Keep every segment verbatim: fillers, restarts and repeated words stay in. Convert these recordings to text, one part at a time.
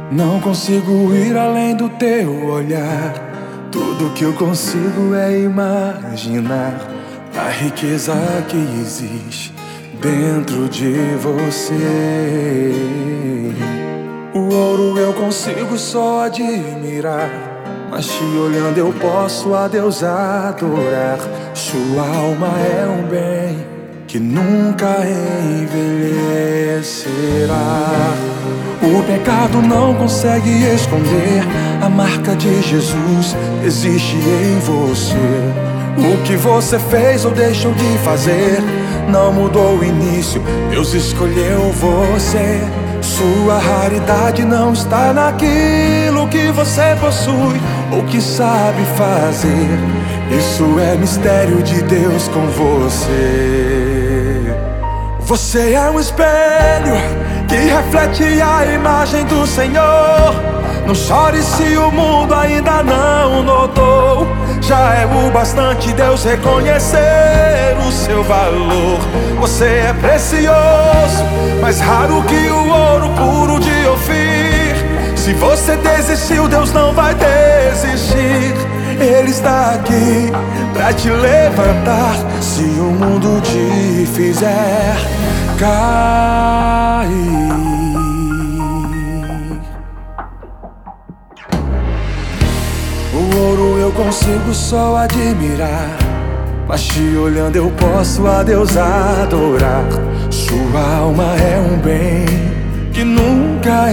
Não consigo ir além do teu olhar. Tudo que eu consigo é imaginar a riqueza que existe dentro de você. O ouro eu consigo só admirar, mas te olhando eu posso a Deus adorar. Sua alma é um bem que nunca envelhecerá. O pecado não consegue esconder a marca de Jesus existe em você. O que você fez ou deixou de fazer não mudou o início, Deus escolheu você. Sua raridade não está naquilo que você possui ou que sabe fazer. Isso é mistério de Deus com você. Você é um espelho que reflete a imagem do Senhor. Não chore se o mundo ainda não notou. Já é o bastante Deus reconhecer o seu valor. Você é precioso, mais raro que o ouro puro de Ofir. Se você desistiu, Deus não vai desistir. Ele está aqui pra te levantar se o mundo te fizer cair. O ouro eu consigo só admirar, mas te olhando eu posso a Deus adorar. Sua alma é um bem que nunca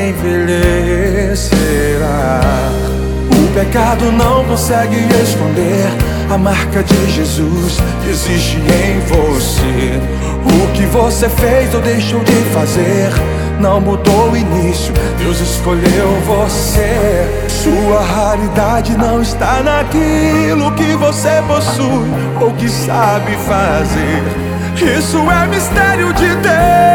envelhecerá. O pecado não consegue esconder a marca de Jesus que existe em você. O que você fez ou deixou de fazer não mudou o início, Deus escolheu você. Sua raridade não está naquilo que você possui ou que sabe fazer. Isso é mistério de Deus.